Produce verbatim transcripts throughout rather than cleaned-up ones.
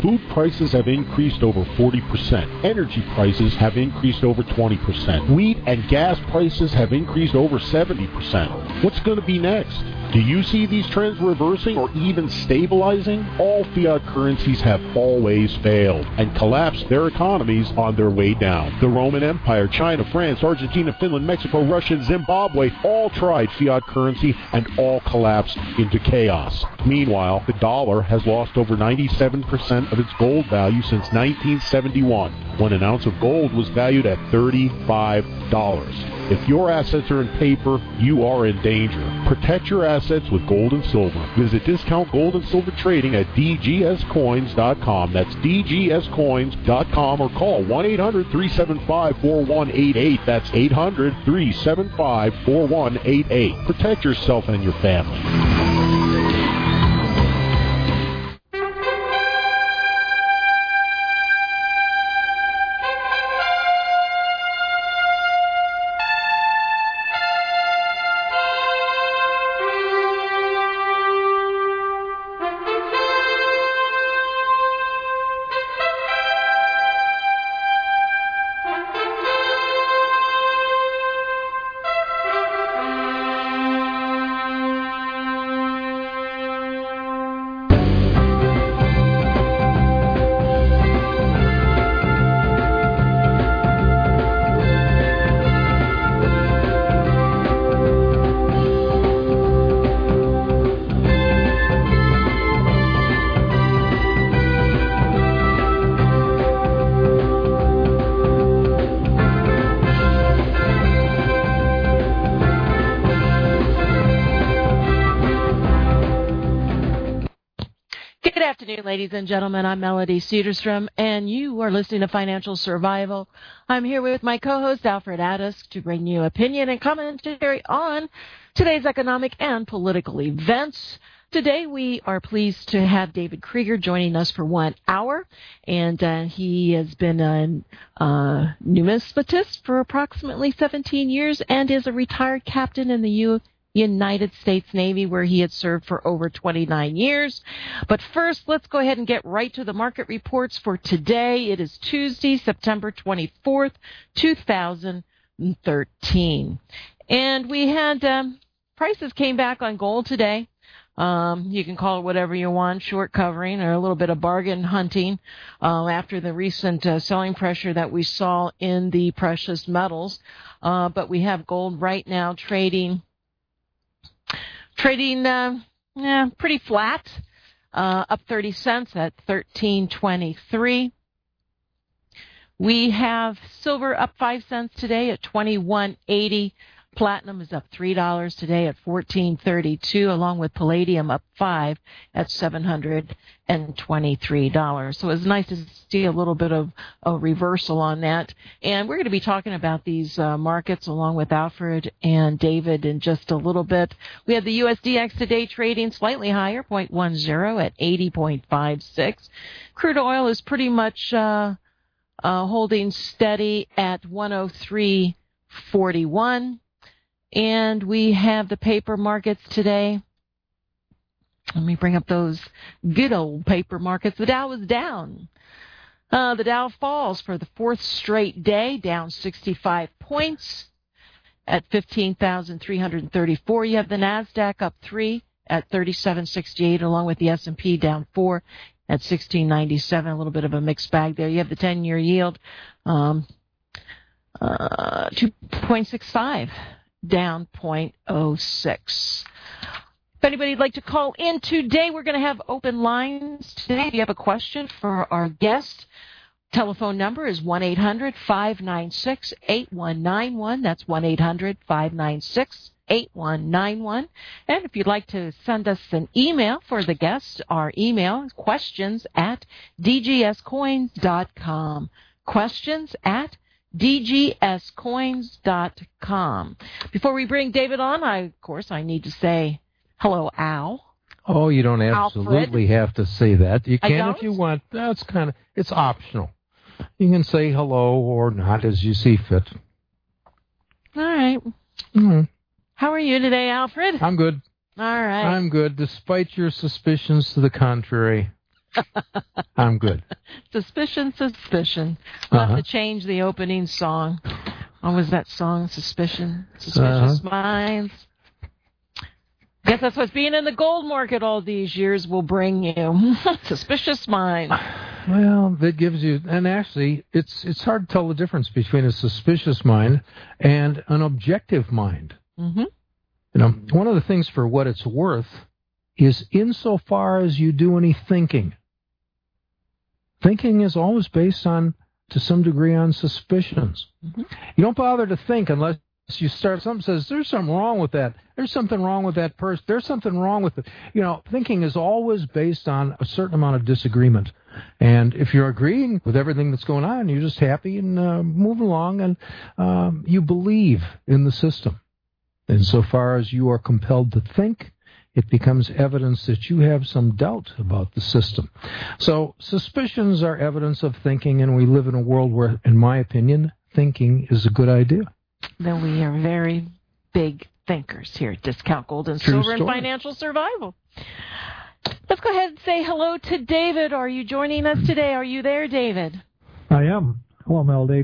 Food prices have increased over forty percent. Energy prices have increased over twenty percent. Wheat and gas prices have increased over seventy percent. What's going to be next? Do you see these trends reversing or even stabilizing? All fiat currencies have always failed and collapsed their economies on their way down. The Roman Empire, China, France, Argentina, Finland, Mexico, Russia, and Zimbabwe all tried fiat currency and all collapsed into chaos. Meanwhile, the dollar has lost over ninety-seven percent of its gold value since nineteen seventy-one, when an ounce of gold was valued at thirty-five dollars. If your assets are in paper, you are in danger. Protect your assets with gold and silver. Visit Discount Gold and Silver Trading at d g s coins dot com. That's d g s coins dot com, or call one eight hundred, three seven five, four one eight eight. That's eight hundred, three seven five, four one eight eight. Protect yourself and your family. Ladies and gentlemen, I'm Melody Cedarstrom, and you are listening to Financial Survival. I'm here with my co-host, Alfred Addis, to bring you opinion and commentary on today's economic and political events. Today, we are pleased to have David Krieger joining us for one hour, and uh, he has been a uh, numismatist for approximately seventeen years and is a retired captain in the U. United States Navy, where he had served for over twenty-nine years. But first, let's go ahead and get right to the market reports for today. It is Tuesday, September twenty-fourth, two thousand thirteen. And we had, um, prices came back on gold today. Um, you can call it whatever you want, short covering or a little bit of bargain hunting, uh, after the recent uh, selling pressure that we saw in the precious metals. Uh, but we have gold right now trading Trading uh, yeah, pretty flat, uh, up thirty cents at thirteen twenty-three. We have silver up five cents today at twenty-one eighty. Platinum is up three dollars today at fourteen thirty-two, along with palladium up five at seven hundred twenty-three dollars. So it's nice to see a little bit of a reversal on that. And we're going to be talking about these uh, markets along with Alfred and David in just a little bit. We have the U S D X today trading slightly higher, zero point one zero at eighty point five six. Crude oil is pretty much uh, uh, holding steady at one oh three forty-one. And we have the paper markets today. Let me bring up those good old paper markets. The Dow is down. Uh, the Dow falls for the fourth straight day, down sixty-five points at fifteen thousand three hundred thirty-four. You have the NASDAQ up three at thirty-seven sixty-eight, along with the S and P down four at sixteen ninety-seven. A little bit of a mixed bag there. You have the ten-year yield, um, uh, two point six five. Down zero point zero six. If anybody would like to call in today, we're going to have open lines today. If you have a question for our guest, telephone number is one eight hundred, five nine six, eight one nine one. That's one eight hundred, five nine six, eight one nine one. And if you'd like to send us an email for the guest, our email is questions at d g s coins dot com. Questions at d g s coins dot com. Before we bring David on, I, of course, I need to say hello, Al. Oh, you don't absolutely Alfred. have to say that. You I can don't? if you want. That's kind of, it's optional. You can say hello or not as you see fit. All right. Mm-hmm. How are you today, Alfred? I'm good. All right. I'm good, despite your suspicions to the contrary. I'm good. Suspicion, suspicion. We'll Uh-huh. have to change the opening song. What was that song? Suspicion, suspicious Uh-huh. minds. Guess that's what being in the gold market all these years will bring you. Suspicious minds. Well, that gives you, and actually, it's it's hard to tell the difference between a suspicious mind and an objective mind. Mm-hmm. You know, one of the things, for what it's worth, is insofar as you do any thinking. Thinking is always based on, to some degree, on suspicions. Mm-hmm. You don't bother to think unless you start, something says, there's something wrong with that. There's something wrong with that person. There's something wrong with it. You know, thinking is always based on a certain amount of disagreement. And if you're agreeing with everything that's going on, you're just happy and uh, moving along, and um, you believe in the system. Insofar as you are compelled to think, it becomes evidence that you have some doubt about the system. So suspicions are evidence of thinking, and we live in a world where, in my opinion, thinking is a good idea. Then we are very big thinkers here at Discount Gold and True Silver and story. Financial Survival. Let's go ahead and say hello to David. Are you joining us today? Are you there, David? I am. Hello, Melody.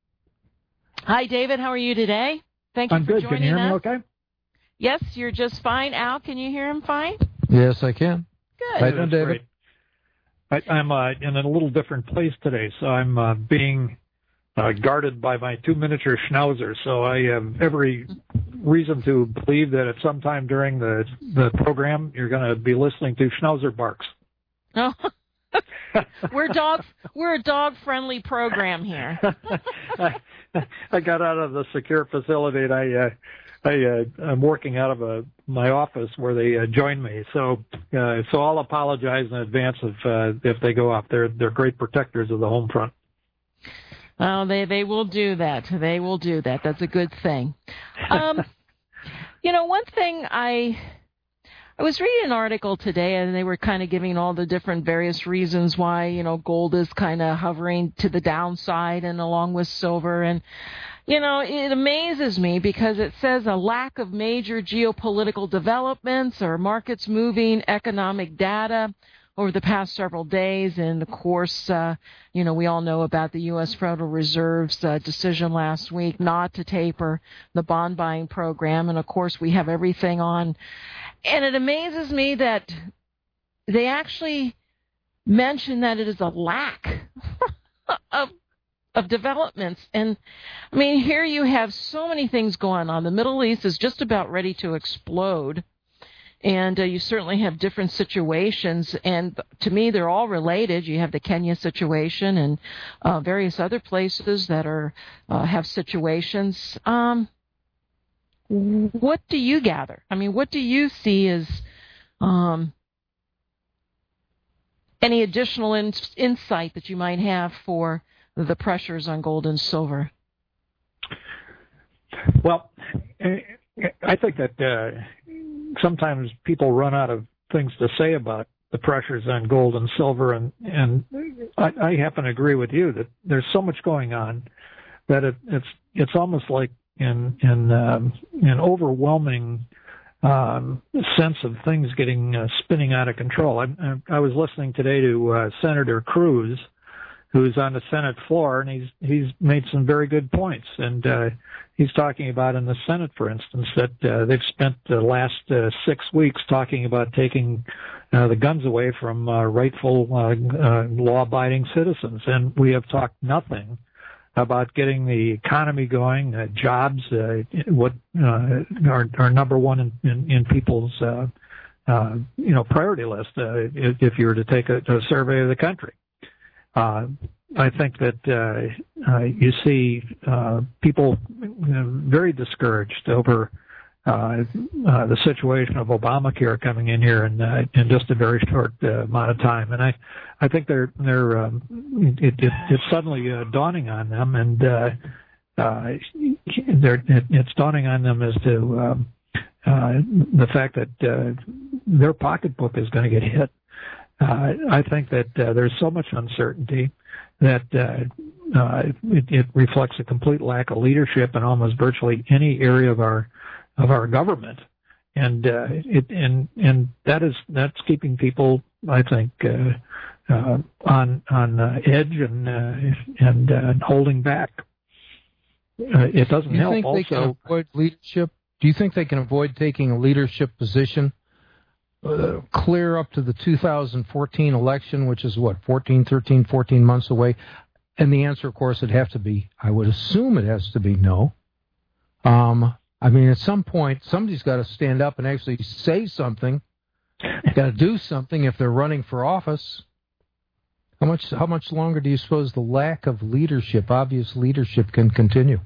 Hi, David. How are you today? Thank you I'm for good. joining Can you hear us. me okay? Yes, you're just fine. Al, can you hear him fine? Yes, I can. Good. How you doing, That's David? great. I, I'm uh, in a little different place today, so I'm uh, being uh, guarded by my two miniature schnauzers. So I have every reason to believe that at some time during the the program, you're going to be listening to schnauzer barks. Oh. we're dog. We're a dog-friendly program here. I, I got out of the secure facility, and I. Uh, I, uh, I'm working out of a, my office where they uh, join me, so uh, so I'll apologize in advance if uh, if they go off. They're they're great protectors of the home front. Oh, they they will do that. They will do that. That's a good thing. Um, you know, one thing I I was reading an article today, and they were kind of giving all the different various reasons why, you know, gold is kind of hovering to the downside, and along with silver. And you know, it amazes me because it says a lack of major geopolitical developments or markets moving economic data over the past several days. And, of course, uh, you know, we all know about the U S Federal Reserve's uh, decision last week not to taper the bond buying program. And, of course, we have everything on. And it amazes me that they actually mention that it is a lack of of developments. And I mean, here you have so many things going on. The Middle East is just about ready to explode. And uh, you certainly have different situations. And to me, they're all related. You have the Kenya situation and uh, various other places that are uh, have situations. Um, what do you gather? I mean, what do you see as um, any additional in- insight that you might have for the pressures on gold and silver? Well, I think that uh, sometimes people run out of things to say about the pressures on gold and silver, and and I, I happen to agree with you that there's so much going on that it, it's it's almost like in in um, an overwhelming um, sense of things getting uh, spinning out of control. I, I was listening today to uh, Senator Cruz, who's on the Senate floor, and he's he's made some very good points. And uh, he's talking about in the Senate, for instance, that uh, they've spent the last uh, six weeks talking about taking uh, the guns away from uh, rightful uh, uh, law-abiding citizens, and we have talked nothing about getting the economy going, uh, jobs, uh, what uh, are, are number one in, in, in people's uh, uh, you know priority list. Uh, if, if you were to take a, a survey of the country. Uh, I think that uh, uh, you see uh, people you know, very discouraged over uh, uh, the situation of Obamacare coming in here in uh, in just a very short uh, amount of time, and I I think they're they're um, it, it, it's suddenly uh, dawning on them, and uh, uh, they're, it, it's dawning on them as to um, uh, the fact that uh, their pocketbook is going to get hit. Uh, I think that uh, there's so much uncertainty that uh, uh, it, it reflects a complete lack of leadership in almost virtually any area of our of our government, and uh, it and and that is that's keeping people, I think, uh, uh, on on uh, edge and uh, and uh, holding back. Uh, it doesn't Do you help. think also, they can avoid leadership? Do you think they can avoid taking a leadership position uh, clear up to the two thousand fourteen election, which is what, fourteen, thirteen, fourteen months away? And the answer, of course, would have to be, I would assume it has to be no. Um, I mean, at some point, somebody's got to stand up and actually say something. Got to do something if they're running for office. How much how much longer do you suppose the lack of leadership, obvious leadership, can continue?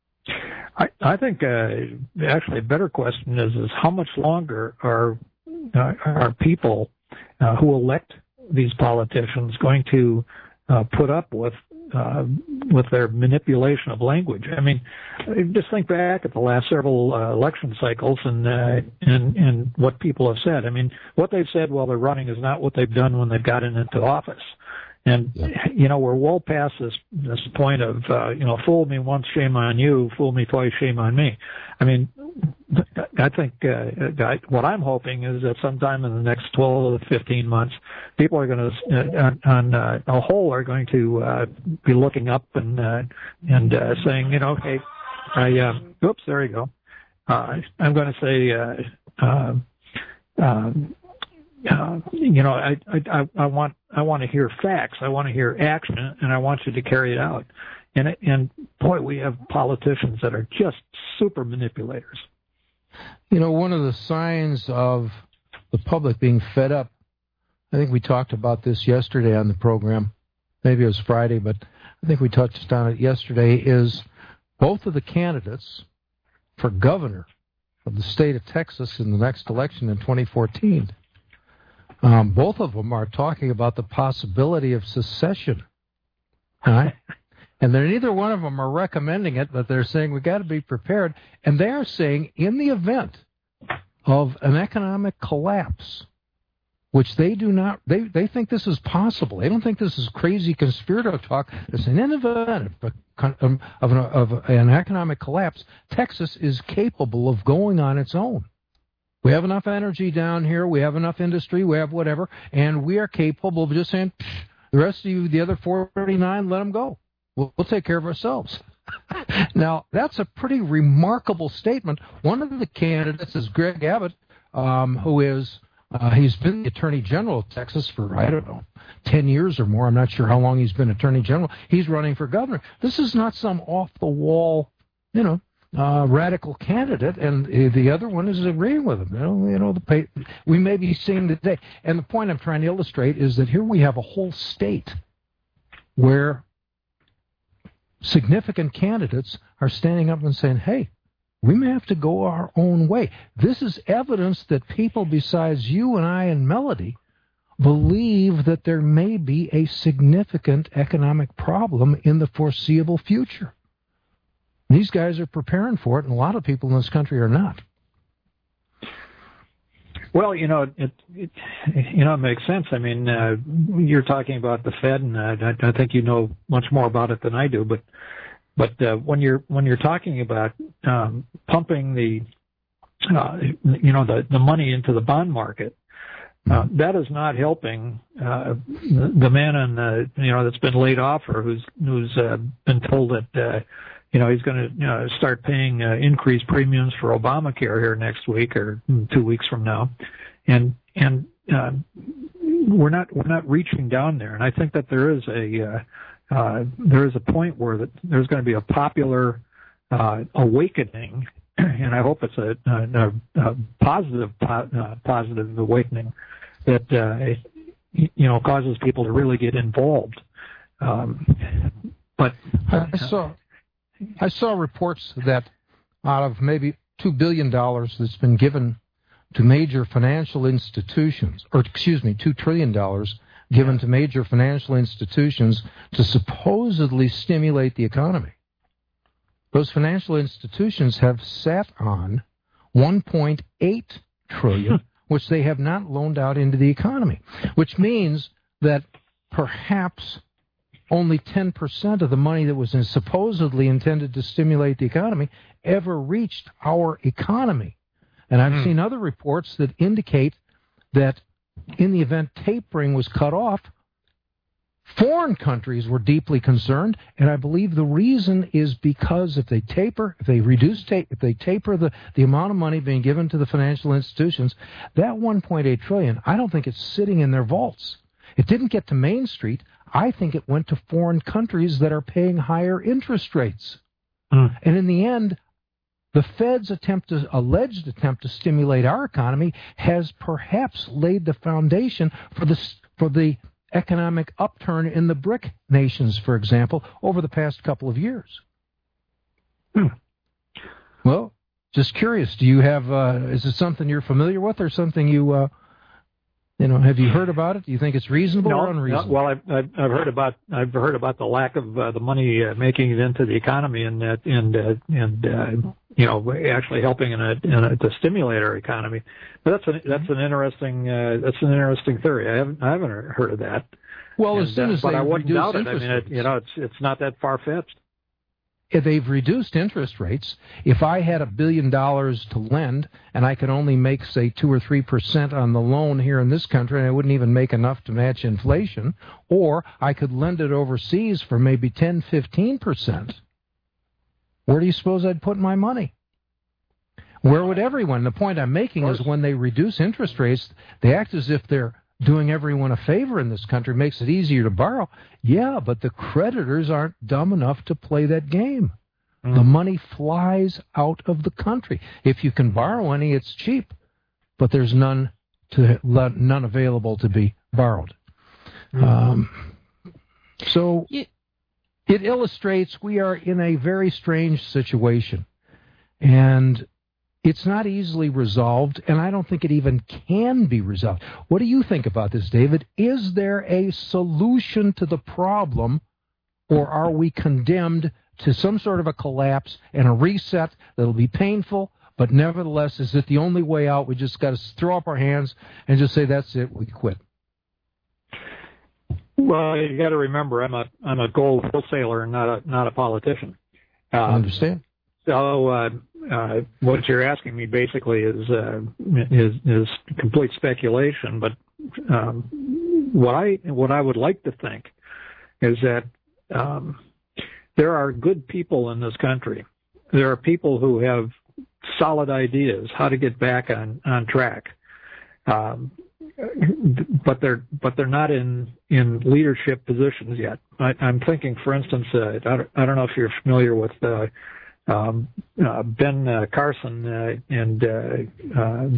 I, I think uh, actually a better question is is how much longer are uh, are people uh, who elect these politicians going to uh, put up with uh, with their manipulation of language? I mean, just think back at the last several uh, election cycles and uh, and and what people have said. I mean, what they've said while they're running is not what they've done when they've gotten into office. And, you know, we're well past this this point of, uh, you know, fool me once, shame on you, fool me twice, shame on me. I mean, I think uh, I, what I'm hoping is that sometime in the next twelve to fifteen months, people are going to, uh, on uh, a whole, are going to uh, be looking up and uh, and uh, saying, you know, hey, I, uh, oops, there you go. Uh, I'm going to say, uh, uh, uh, Uh, you know, I, I, I want, I want to hear facts. I want to hear action, and I want you to carry it out. And, and boy, we have politicians that are just super manipulators. You know, one of the signs of the public being fed up, I think we talked about this yesterday on the program. Maybe it was Friday, but I think we touched on it yesterday, is both of the candidates for governor of the state of Texas in the next election in twenty fourteen. Um, both of them are talking about the possibility of secession, right? And they're, neither one of them are recommending it, but they're saying we've got to be prepared. And they are saying in the event of an economic collapse, which they do not, they, they think this is possible. They don't think this is crazy conspirator talk. They're saying in the event of, a, of, an, of an economic collapse, Texas is capable of going on its own. We have enough energy down here. We have enough industry. We have whatever. And we are capable of just saying, the rest of you, the other forty-nine, let them go. We'll, we'll take care of ourselves. Now, that's a pretty remarkable statement. One of the candidates is Greg Abbott, um, who is, uh, he's been the Attorney General of Texas for, I don't know, ten years or more. I'm not sure how long he's been Attorney General. He's running for governor. This is not some off-the-wall, you know, Uh, radical candidate, and uh, the other one is agreeing with him. You know, you know the pay, we may be seeing today. And the point I'm trying to illustrate is that here we have a whole state where significant candidates are standing up and saying, hey, we may have to go our own way. This is evidence that people besides you and I and Melody believe that there may be a significant economic problem in the foreseeable future. These guys are preparing for it, and a lot of people in this country are not. Well, you know, it, it you know, it makes sense. I mean, uh, you're talking about the Fed, and uh, I, I think you know much more about it than I do. But, but uh, when you're when you're talking about um, pumping the, uh, you know, the the money into the bond market, uh, that is not helping uh, the, the man on the, you know, that's been laid off or who's who's uh, been told that. Uh, You know, he's going to you know, start paying uh, increased premiums for Obamacare here next week or two weeks from now, and and uh, we're not we're not reaching down there. And I think that there is a uh, uh, there is a point where that there's going to be a popular uh, awakening, and I hope it's a, a, a positive uh, positive awakening that uh, you know causes people to really get involved. Um, but I saw. I saw reports that out of maybe two billion dollars that's been given to major financial institutions, or excuse me, two trillion dollars given to major financial institutions to supposedly stimulate the economy. Those financial institutions have sat on one point eight trillion dollars, which they have not loaned out into the economy, which means that perhaps only ten percent of the money that was supposedly intended to stimulate the economy ever reached our economy. And I've mm. seen other reports that indicate that in the event tapering was cut off, Foreign countries were deeply concerned, and I believe the reason is because if they taper, if they reduce, ta- if they taper the, the amount of money being given to the financial institutions, that one point eight trillion dollars, I don't think it's sitting in their vaults. It didn't get to Main Street. I think it went to foreign countries that are paying higher interest rates. Mm. And in the end, the Fed's attempt to, alleged attempt to stimulate our economy has perhaps laid the foundation for the for the economic upturn in the BRIC nations, for example, over the past couple of years. Hmm. Well, just curious, do you have, uh, is it something you're familiar with or something you, uh, you know, have you heard about it? Do you think it's reasonable no, or unreasonable? No, well, I've, I've, I've heard about, I've heard about the lack of uh, the money uh, making it into the economy and, uh, and, uh, and, uh, you know, actually helping in a, in a, to stimulate our economy. But that's an, that's an interesting, uh, that's an interesting theory. I haven't, I haven't heard of that. Well, and, as soon as uh, but they I wouldn't reduce doubt it. I mean, it, you know, it's, it's not that far-fetched. If they've reduced interest rates. If I had a billion dollars to lend and I could only make, say, two or three percent on the loan here in this country, and I wouldn't even make enough to match inflation, or I could lend it overseas for maybe ten, fifteen percent, where do you suppose I'd put my money? Where would everyone? The point I'm making is when they reduce interest rates, they act as if they're doing everyone a favor in this country, makes it easier to borrow. Yeah, but the creditors aren't dumb enough to play that game. Mm. The money flies out of the country. If you can borrow any, it's cheap, but there's none to none available to be borrowed. Mm. Um, so yeah. It illustrates we are in a very strange situation, and it's not easily resolved, and I don't think it even can be resolved. What do you think about this, David? Is there a solution to the problem, or are we condemned to some sort of a collapse and a reset that'll be painful, but nevertheless, is it the only way out? We just got to throw up our hands and just say, that's it, we quit. Well, you got to remember, I'm a I'm a gold wholesaler and not a not a politician. Um, I understand. So uh, uh, what you're asking me basically is uh, is is complete speculation. But um, what I what I would like to think is that um, there are good people in this country. There are people who have solid ideas how to get back on on track. Um, but they're but they're not in in leadership positions yet. I, I'm thinking, for instance, uh, I, don't, I don't know if you're familiar with. Uh, Um, uh, Ben uh, Carson, uh, and uh,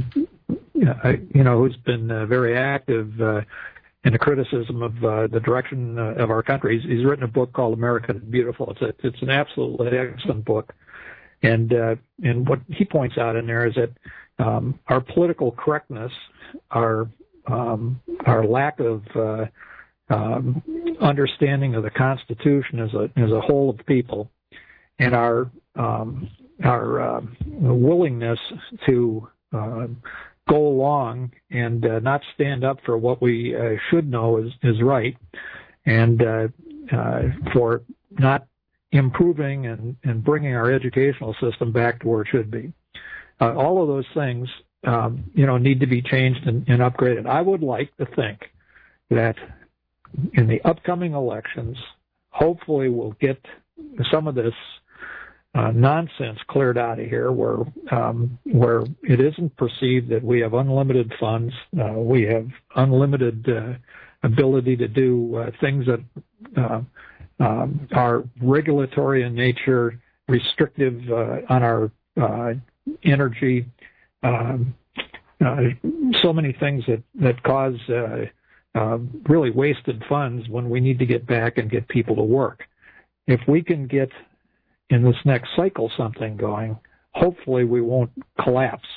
uh, you know, who's been uh, very active uh, in the criticism of uh, the direction uh, of our country. He's, he's written a book called America the Beautiful. It's a, it's an absolutely excellent book, and uh, and what he points out in there is that um, our political correctness, our um, our lack of uh, um, understanding of the Constitution as a as a whole of people, and our um, our uh, willingness to uh, go along and uh, not stand up for what we uh, should know is, is right, and uh, uh, for not improving and, and bringing our educational system back to where it should be. Uh, all of those things, um, you know, need to be changed and, and upgraded. I would like to think that in the upcoming elections, hopefully we'll get some of this Uh, nonsense cleared out of here, where um, where it isn't perceived that we have unlimited funds, uh, we have unlimited uh, ability to do uh, things that uh, um, are regulatory in nature, restrictive uh, on our uh, energy, um, uh, so many things that that cause uh, uh, really wasted funds when we need to get back and get people to work. If we can get in this next cycle something going, hopefully we won't collapse.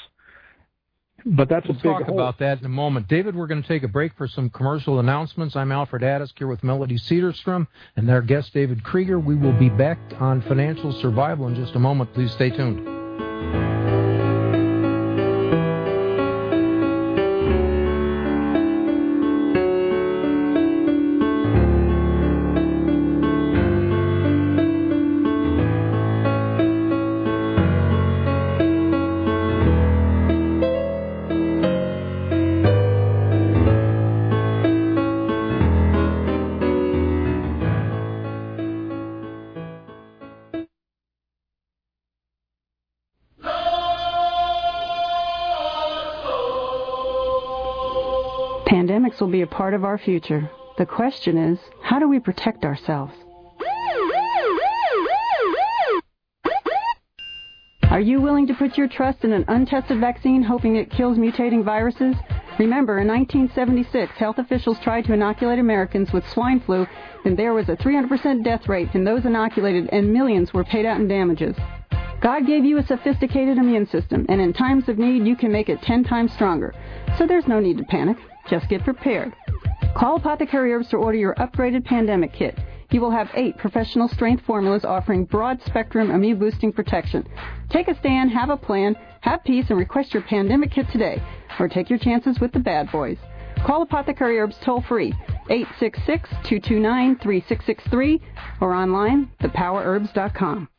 But that's we'll a big talk hope. about that in a moment. David, we're going to take a break for some commercial announcements. I'm Alfred Addisk here with Melody Cedarstrom and our guest David Krieger. We will be back on Financial Survival in just a moment. Please stay tuned. Pandemics will be a part of our future. The question is, how do we protect ourselves? Are you willing to put your trust in an untested vaccine hoping it kills mutating viruses? Remember, in nineteen seventy-six, health officials tried to inoculate Americans with swine flu, and there was a three hundred percent death rate in those inoculated, and millions were paid out in damages. God gave you a sophisticated immune system, and in times of need, you can make it ten times stronger. So there's no need to panic. Just get prepared. Call Apothecary Herbs to order your upgraded pandemic kit. You will have eight professional strength formulas offering broad-spectrum immune-boosting protection. Take a stand, have a plan, have peace, and request your pandemic kit today. Or take your chances with the bad boys. Call Apothecary Herbs toll-free, eight six six, two two nine, three six six three, or online, the power herbs dot com.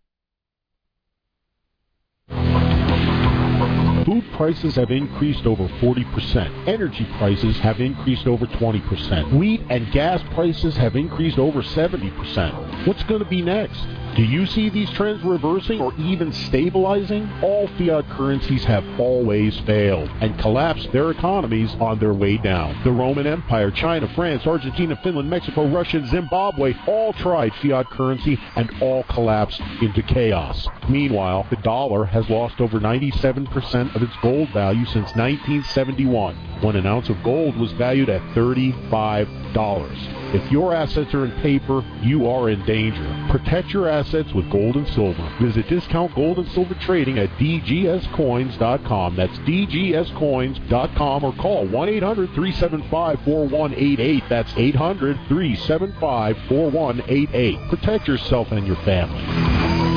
Food prices have increased over forty percent. Energy prices have increased over twenty percent. Wheat and gas prices have increased over seventy percent. What's going to be next? Do you see these trends reversing or even stabilizing? All fiat currencies have always failed and collapsed their economies on their way down. The Roman Empire, China, France, Argentina, Finland, Mexico, Russia, and Zimbabwe all tried fiat currency and all collapsed into chaos. Meanwhile, the dollar has lost over ninety-seven percent of its gold value since nineteen seventy-one, when an ounce of gold was valued at thirty-five dollars. If your assets are in paper, you are in danger. Protect your assets with gold and silver. Visit Discount Gold and Silver Trading at d g s coins dot com. That's d g s coins dot com, or call one eight hundred, three seven five, four one eight eight. That's eight hundred, three seven five, four one eight eight. Protect yourself and your family.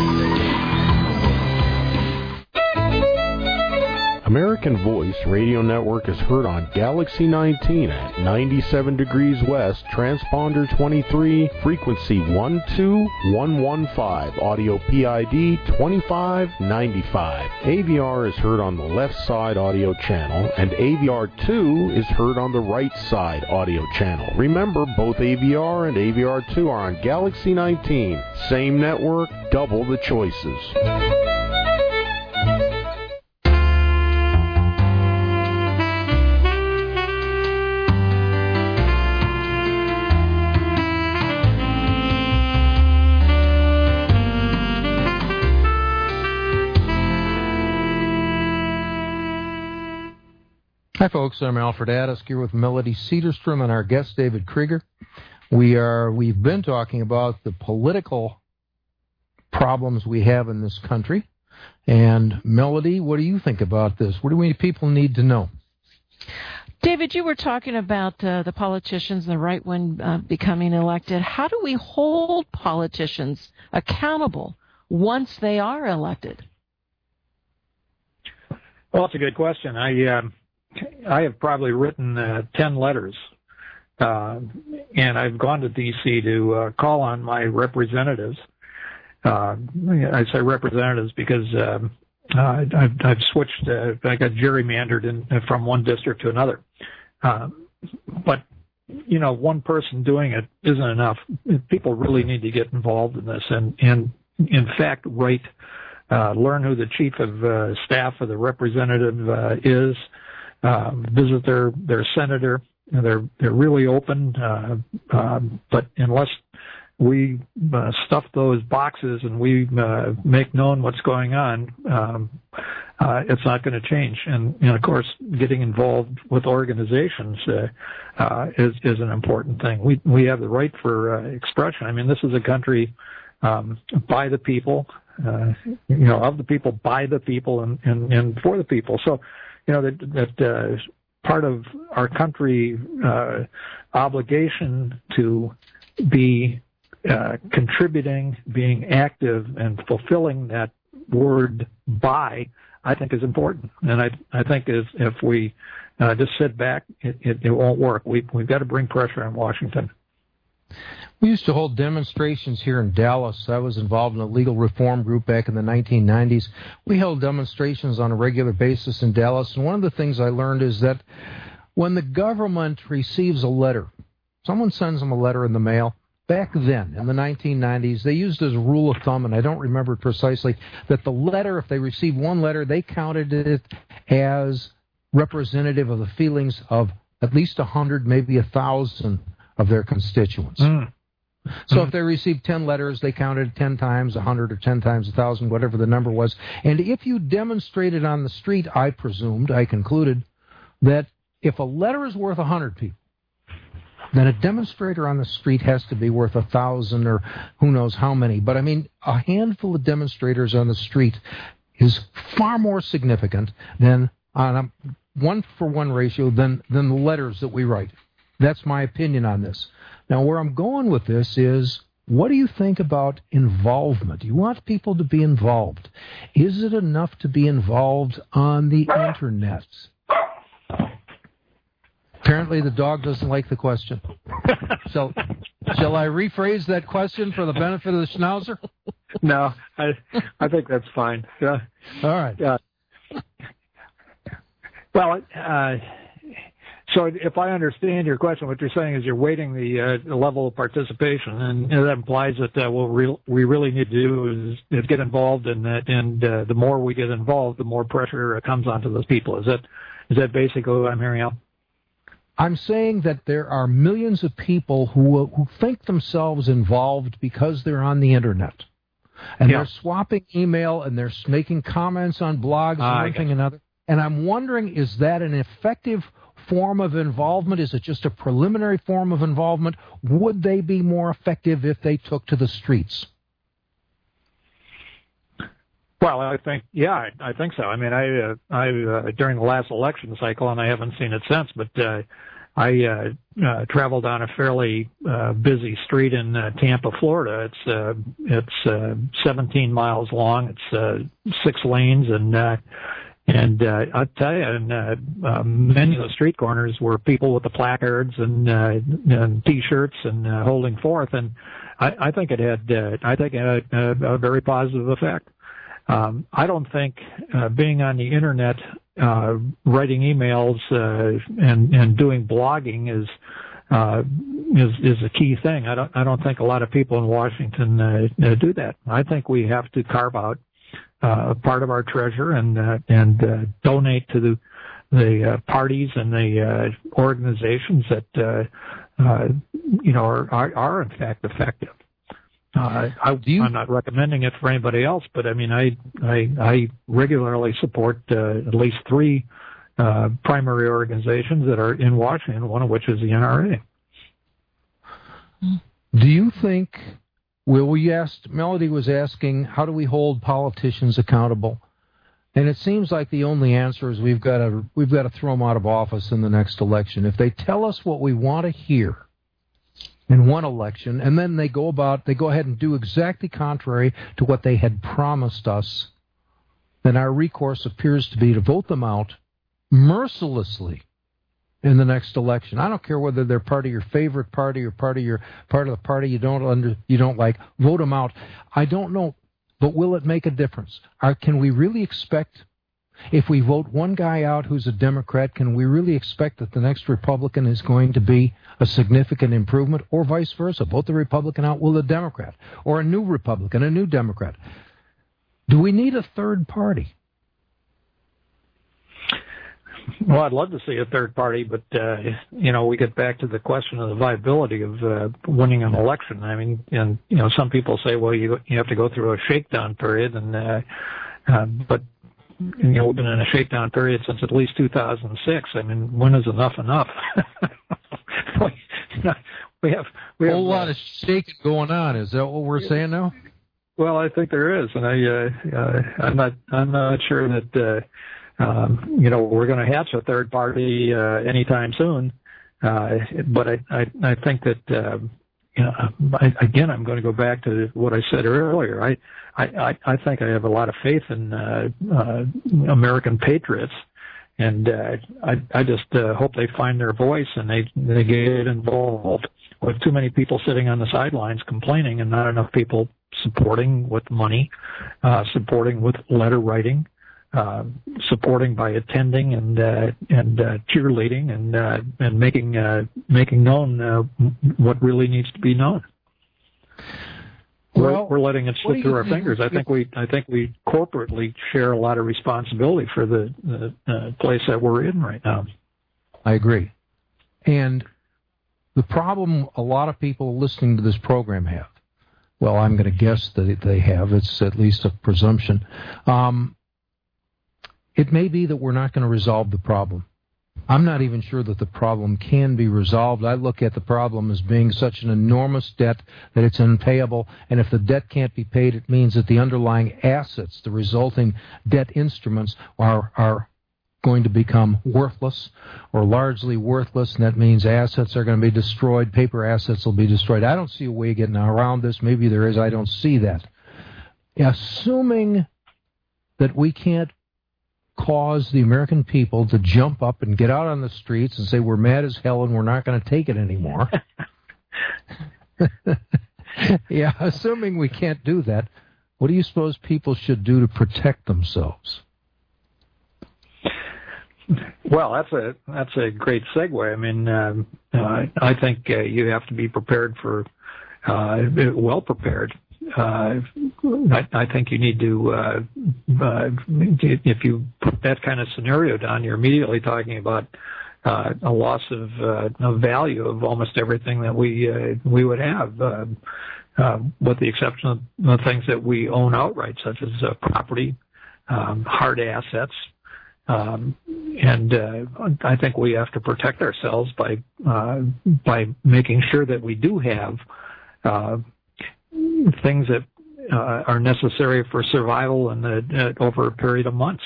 American Voice Radio Network is heard on Galaxy nineteen at ninety-seven degrees west, transponder twenty-three, frequency one two one one five, audio P I D twenty-five ninety-five. A V R is heard on the left side audio channel, and A V R two is heard on the right side audio channel. Remember, both A V R and A V R two are on Galaxy nineteen. Same network, double the choices. Hi, folks. I'm Alfred Adisk here with Melody Cedarstrom and our guest, David Krieger. We are, we've been talking about the political problems we have in this country. And, Melody, what do you think about this? What do we people need to know? David, you were talking about uh, the politicians and the right one uh, becoming elected. How do we hold politicians accountable once they are elected? Well, that's a good question. I... Um... I have probably written uh, ten letters, uh, and I've gone to D C to uh, call on my representatives. Uh, I say representatives because um, uh, I've, I've switched, uh, I got gerrymandered in, from one district to another. Uh, but, you know, one person doing it isn't enough. People really need to get involved in this and, and in fact, write, uh, learn who the chief of uh, staff of the representative uh, is. Uh, visit their, their senator. They're, they're really open, uh, uh, but unless we uh, stuff those boxes and we uh, make known what's going on, um, uh, it's not going to change. And, and of course, getting involved with organizations uh, uh, is, is an important thing. We, we have the right for uh, expression. I mean, this is a country um, by the people, uh, you know, of the people, by the people, and, and, and for the people. So, you know, that, that uh, part of our country uh, obligation to be uh, contributing, being active, and fulfilling that word by, I think is important. And I I think is if we uh, just sit back, it, it, it won't work. We, we've got to bring pressure on Washington. We used to hold demonstrations here in Dallas. I was involved in a legal reform group back in the nineteen nineties. We held demonstrations on a regular basis in Dallas, and one of the things I learned is that when the government receives a letter, someone sends them a letter in the mail, back then, in the nineteen nineties, they used as a rule of thumb, and I don't remember it precisely, that the letter, if they received one letter, they counted it as representative of the feelings of at least a hundred, maybe a thousand of their constituents. Mm. So Mm. if they received ten letters, they counted ten times, a hundred, or ten times a thousand, whatever the number was. And if you demonstrated on the street, I presumed, I concluded, that if a letter is worth a hundred people, then a demonstrator on the street has to be worth a thousand or who knows how many. But I mean, a handful of demonstrators on the street is far more significant than on a one-for-one ratio than, than the letters that we write. That's my opinion on this. Now, where I'm going with this is, what do you think about involvement? You want people to be involved. Is it enough to be involved on the Internet? Apparently, the dog doesn't like the question. So, shall I rephrase that question for the benefit of the schnauzer? No, I I think that's fine. Yeah. All right. Yeah. Well, uh, so if I understand your question, what you're saying is you're weighting the, uh, the level of participation, and, and that implies that uh, what re- we really need to do is, is get involved in that, and uh, the more we get involved, the more pressure comes onto those people. Is that is that basically what I'm hearing out? I'm saying that there are millions of people who who think themselves involved because they're on the Internet. And Yeah. they're swapping email, and they're making comments on blogs and Ah, one thing and another. And I'm wondering, is that an effective form of involvement? Is it just a preliminary form of involvement? Would they be more effective if they took to the streets? Well, I think, yeah, I, I think so. I mean, I, uh, I uh, during the last election cycle, and I haven't seen it since, but uh, I uh, uh, traveled on a fairly uh, busy street in uh, Tampa, Florida. It's uh, it's uh, seventeen miles long. It's uh, six lanes, and uh, and uh, I'll tell you, and uh, uh, many of the street corners were people with the placards and, uh, and T-shirts and uh, holding forth, and I, I think it had uh, I think it had a, a very positive effect. Um, I don't think uh, being on the Internet, uh, writing emails uh, and and doing blogging is uh, is is a key thing. I don't I don't think a lot of people in Washington uh, do that. I think we have to carve out uh, part of our treasure and uh, and uh, donate to the the uh, parties and the uh, organizations that uh, uh, you know are, are are in fact effective. Uh, I, you, I'm not recommending it for anybody else, but I mean, I I, I regularly support uh, at least three uh, primary organizations that are in Washington, one of which is the N R A. Do you think, well, we asked, Melody was asking, how do we hold politicians accountable? And it seems like the only answer is we've got to we've got to throw them out of office in the next election. If they tell us what we want to hear in one election, and then they go about, they go ahead and do exactly contrary to what they had promised us, then our recourse appears to be to vote them out mercilessly in the next election. I don't care whether they're part of your favorite party or part of your part of the party you don't under you don't like. Vote them out. I don't know, but will it make a difference? Are, can we really expect? If we vote one guy out who's a Democrat, can we really expect that the next Republican is going to be a significant improvement, or vice versa? Vote the Republican out, will the Democrat, or a new Republican, a new Democrat. Do we need a third party? Well, I'd love to see a third party, but, uh, you know, we get back to the question of the viability of uh, winning an election. I mean, and, you know, some people say, well, you you have to go through a shakedown period, and uh, uh, but you know, we've been in a shakedown period since at least two thousand six. I mean, when is enough enough? we have we a have whole lot uh, of shaking going on. Is that what we're saying now? Well, I think there is, and I uh, uh, I'm not I'm not sure that uh, um, you know we're going to hatch a third party uh, anytime soon. Uh, but I, I I think that. Uh, You know, I, again, I'm going to go back to what I said earlier. I, I, I think I have a lot of faith in uh, uh, American patriots, and uh, I, I just uh, hope they find their voice and they they get involved. With too many people sitting on the sidelines complaining, and not enough people supporting with money, uh, supporting with letter writing, uh, supporting by attending and uh, and uh, cheerleading and uh, and making uh, making known uh, what really needs to be known. Well, we're, we're letting it slip through our think? fingers. I think we I think we corporately share a lot of responsibility for the, the uh, place that we're in right now. I agree. And the problem a lot of people listening to this program have, well, I'm going to guess that they have, it's at least a presumption, um, it may be that we're not going to resolve the problem. I'm not even sure that the problem can be resolved. I look at the problem as being such an enormous debt that it's unpayable, and if the debt can't be paid, it means that the underlying assets, the resulting debt instruments, are are going to become worthless or largely worthless, and that means assets are going to be destroyed, paper assets will be destroyed. I don't see a way of getting around this. Maybe there is. I don't see that. Assuming that we can't cause the American people to jump up and get out on the streets and say we're mad as hell and we're not going to take it anymore. Yeah, assuming we can't do that, what do you suppose people should do to protect themselves? Well, that's a that's a great segue. I mean, um, uh, I think uh, you have to be prepared for, uh, well prepared. Uh, I, I think you need to, uh, uh, if you put that kind of scenario down, you're immediately talking about uh, a loss of, uh, of value of almost everything that we uh, we would have, uh, uh, with the exception of the things that we own outright, such as uh, property, um, hard assets. Um, and uh, I think we have to protect ourselves by uh, by making sure that we do have uh, things that uh, are necessary for survival in the, uh, over a period of months.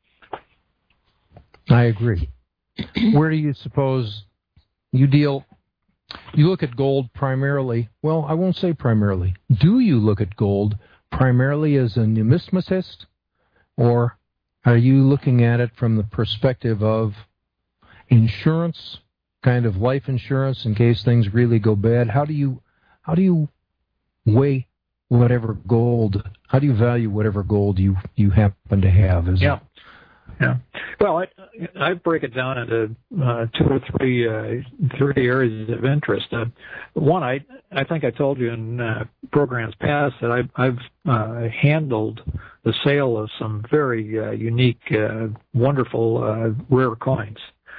I agree. Where do you suppose you deal? You look at gold primarily. Well, I won't say primarily. Do you look at gold primarily as a numismatist, or are you looking at it from the perspective of insurance, kind of life insurance in case things really go bad? How do you how do you weigh whatever gold? How do you value whatever gold you, you happen to have? Is yeah, it? yeah. Well, I I break it down into uh, two or three uh, three areas of interest. Uh, one, I I think I told you in uh, programs past that I've, I've uh, handled the sale of some very uh, unique, uh, wonderful, uh, rare coins.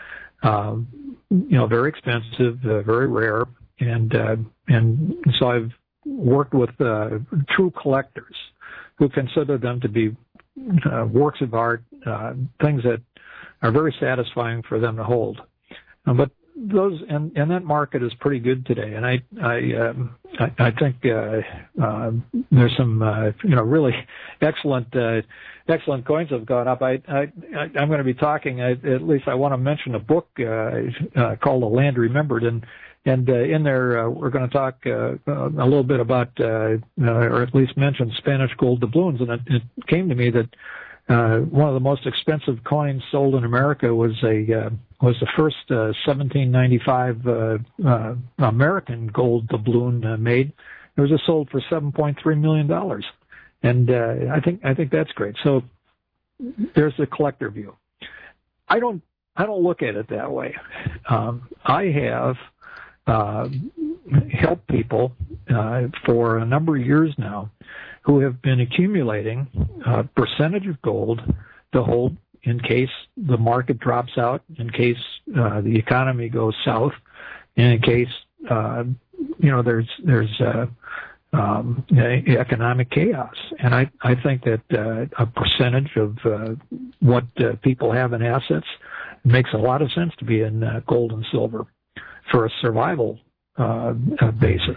Um, you know, very expensive, uh, very rare, and uh, and so I've worked with uh, true collectors who consider them to be uh, works of art, uh, things that are very satisfying for them to hold. Uh, but those and, and that market is pretty good today, and I I um, I, I think uh, uh, there's some uh, you know really excellent uh, excellent coins have gone up. I, I I'm going to be talking. I, at least I want to mention a book uh, uh, called "The Land Remembered," and and uh, in there uh, we're going to talk uh, a little bit about uh, uh, or at least mention Spanish gold doubloons. And it, it came to me that Uh, one of the most expensive coins sold in America was a uh, was the first uh, seventeen ninety-five uh, uh, American gold doubloon uh, made. It was just sold for seven point three million dollars, and uh, I think I think that's great. So there's the collector view. I don't I don't look at it that way. Um, I have uh, helped people uh, for a number of years now who have been accumulating a percentage of gold to hold in case the market drops out, in case uh, the economy goes south, and in case uh, you know there's there's uh, um, economic chaos. And I I think that uh, a percentage of uh, what uh, people have in assets makes a lot of sense to be in uh, gold and silver for a survival uh, basis.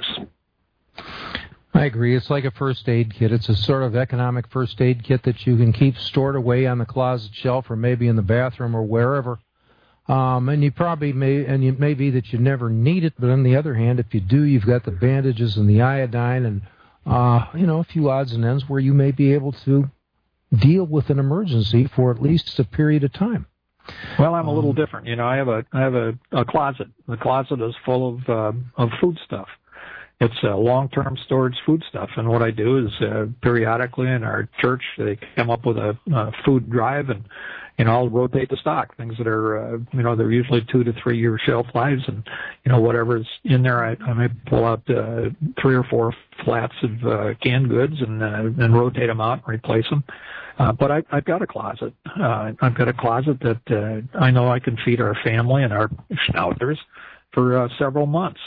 I agree. It's like a first aid kit. It's a sort of economic first aid kit that you can keep stored away on the closet shelf or maybe in the bathroom or wherever. Um, and you probably may, and it may be that you never need it, but on the other hand, if you do, you've got the bandages and the iodine and, uh, you know, a few odds and ends where you may be able to deal with an emergency for at least a period of time. Well, I'm a little um, different. You know, I have a I have a, a closet. The closet is full of uh, of food stuff. it's uh, long-term storage food stuff. And what I do is uh, periodically in our church, they come up with a, a food drive, and you know, I'll rotate the stock, things that are, uh, you know, they're usually two to three year shelf lives, and, you know, whatever's in there, I, I may pull out uh, three or four flats of uh, canned goods and uh, and rotate them out and replace them. Uh, but I, I've got a closet. Uh, I've got a closet that uh, I know I can feed our family and our schnauzers for uh, several months.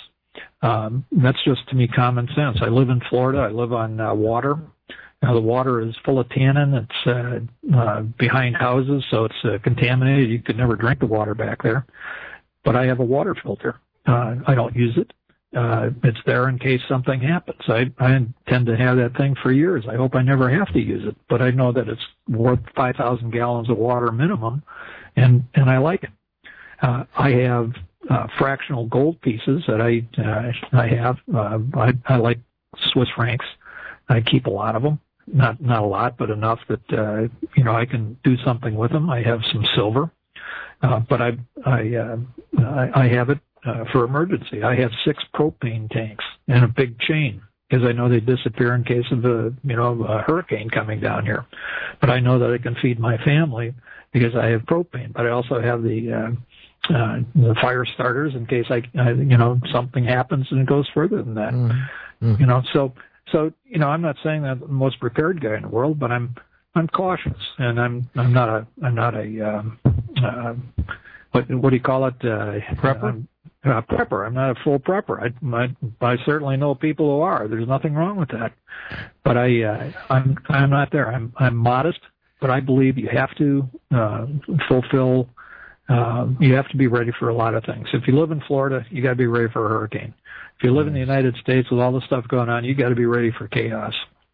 Um, that's just, to me, common sense. I live in Florida. I live on uh, water. Now, the water is full of tannin. It's uh, uh, behind houses, so it's uh, contaminated. You could never drink the water back there. But I have a water filter. Uh, I don't use it. Uh, it's there in case something happens. I, I intend to have that thing for years. I hope I never have to use it. But I know that it's worth five thousand gallons of water minimum, and, and I like it. Uh, I have uh, fractional gold pieces that I uh, I have. Uh, I, I like Swiss francs. I keep a lot of them. Not not a lot, but enough that uh, you know I can do something with them. I have some silver, uh, but I I, uh, I I have it uh, for emergency. I have six propane tanks and a big chain because I know they disappear in case of a you know a hurricane coming down here. But I know that I can feed my family because I have propane. But I also have the uh, uh, the fire starters in case I, I you know something happens and it goes further than that. Mm-hmm. You know so. So, you know, I'm not saying that I'm the most prepared guy in the world, but I'm I'm cautious, and I'm I'm not a I'm not a um, uh, what what do you call it? Uh, prepper. I'm, uh, prepper. I'm not a full prepper. I, I I certainly know people who are. There's nothing wrong with that, but I uh, I'm I'm not there. I'm I'm modest, but I believe you have to uh, fulfill. Uh, you have to be ready for a lot of things. If you live in Florida, you got to be ready for a hurricane. If you live in the United States with all the stuff going on, you got to be ready for chaos.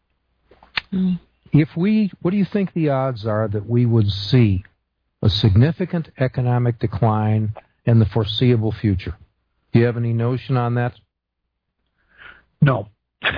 If we, what do you think the odds are that we would see a significant economic decline in the foreseeable future? Do you have any notion on that? No.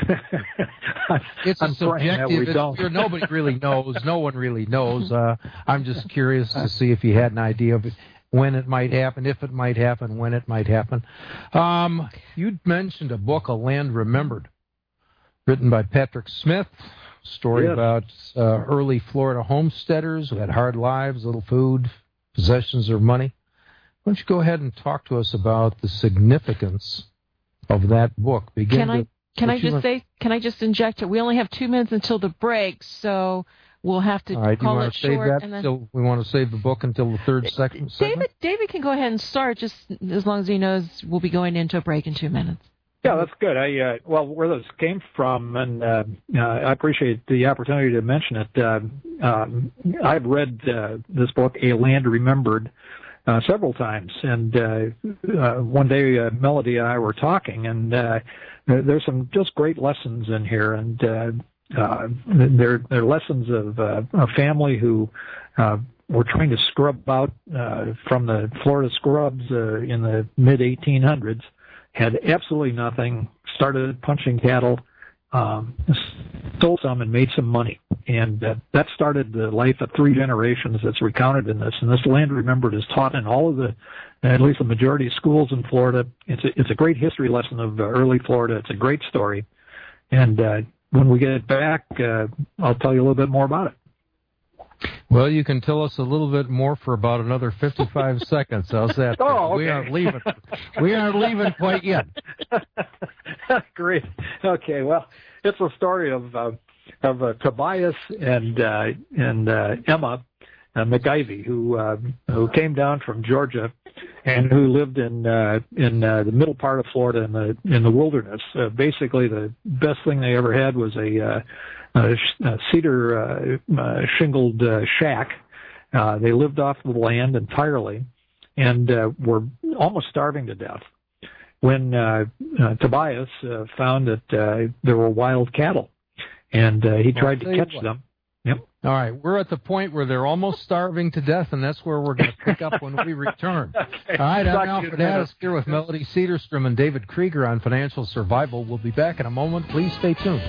It's a subjective. It's, nobody really knows. No one really knows. Uh, I'm just curious to see if you had an idea of it. When it might happen, if it might happen, when it might happen. Um, you mentioned a book, A Land Remembered, written by Patrick Smith, story yes. about uh, early Florida homesteaders who had hard lives, little food, possessions, or money. Why don't you go ahead and talk to us about the significance of that book? Begin can I to, can I just want... say? Can I just inject it? We only have two minutes until the break, so. We'll have to All right, call you want it to save short. That and then... till, we want to save the book until the third segment? David, David can go ahead and start, just as long as he knows we'll be going into a break in two minutes. Yeah, that's good. I uh, well, where this came from, and uh, uh, I appreciate the opportunity to mention it. Uh, um, I've read uh, this book, A Land Remembered, uh, several times, and uh, uh, one day uh, Melody and I were talking, and uh, there's some just great lessons in here, and uh, Uh, they're, they're lessons of uh, a family who uh, were trying to scrub out uh, from the Florida scrubs uh, in the mid eighteen hundreds, had absolutely nothing, started punching cattle, um, sold some and made some money. And uh, that started the life of three generations that's recounted in this. And this Land Remembered is taught in all of the, at least the majority of schools in Florida. It's a, it's a great history lesson of uh, early Florida. It's a great story. And uh, when we get it back, uh, I'll tell you a little bit more about it. Well, you can tell us a little bit more for about another fifty-five seconds. How's that? Oh, okay. We aren't leaving. We aren't leaving quite yet. Great. Okay. Well, it's a story of uh, of uh, Tobias and uh, and uh, Emma uh, McIvy, who uh, who came down from Georgia and who lived in uh, in uh, the middle part of Florida in the in the wilderness. Uh, basically, the best thing they ever had was a uh, a cedar uh, uh, shingled uh, shack. Uh, they lived off the land entirely and uh, were almost starving to death when uh, uh, Tobias uh, found that uh, there were wild cattle, and uh, he tried to catch them. Yep. All right, we're at the point where they're almost starving to death, and that's where we're going to pick up when we return. Okay. All right, I'm Alfred Addis here with Melody Cedarstrom and David Krieger on Financial Survival. We'll be back in a moment. Please stay tuned.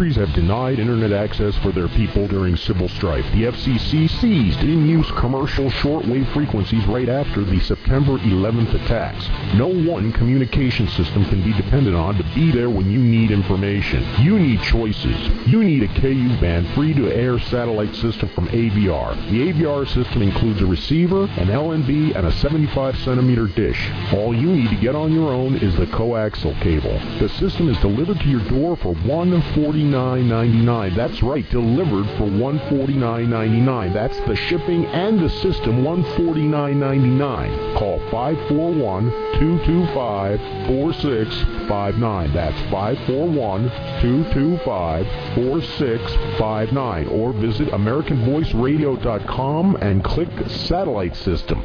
countries have denied internet access for their people during civil strife. The F C C seized in-use commercial shortwave frequencies right after the September eleventh attacks. No one communication system can be depended on to be there when you need information. You need choices. You need a K U-band free-to-air satellite system from A V R. The A V R system includes a receiver, an L N B, and a seventy-five centimeter dish. All you need to get on your own is the coaxial cable. The system is delivered to your door for one hundred forty-nine ninety-nine. That's right, delivered for one hundred forty-nine ninety-nine. That's the shipping and the system, one hundred forty-nine ninety-nine. Call five four one, two two five, four six five nine. That's five four one, two two five, four six five nine. Or visit American Voice Radio dot com and click Satellite System.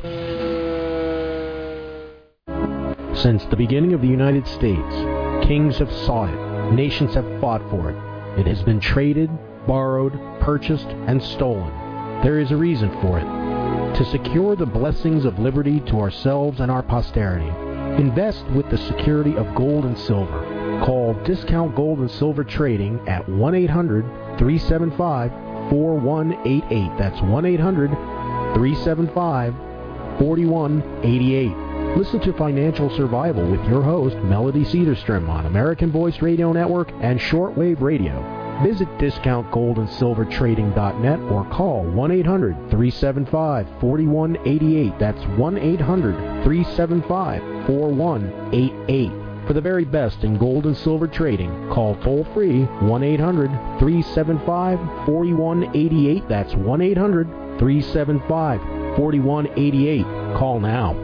Since the beginning of the United States, kings have sought it, nations have fought for it. It has been traded, borrowed, purchased, and stolen. There is a reason for it. To secure the blessings of liberty to ourselves and our posterity, invest with the security of gold and silver. Call Discount Gold and Silver Trading at one eight hundred, three seven five, four one eight eight. That's one eight hundred, three seven five, four one eight eight. Listen to Financial Survival with your host, Melody Cedarstrom, on American Voice Radio Network and Shortwave Radio. Visit discount gold and silver trading dot net or call one eight hundred, three seven five, four one eight eight. That's one eight hundred, three seven five, four one eight eight. For the very best in gold and silver trading, call toll-free one eight hundred, three seven five, four one eight eight. That's one eight hundred, three seven five, four one eight eight. Call now.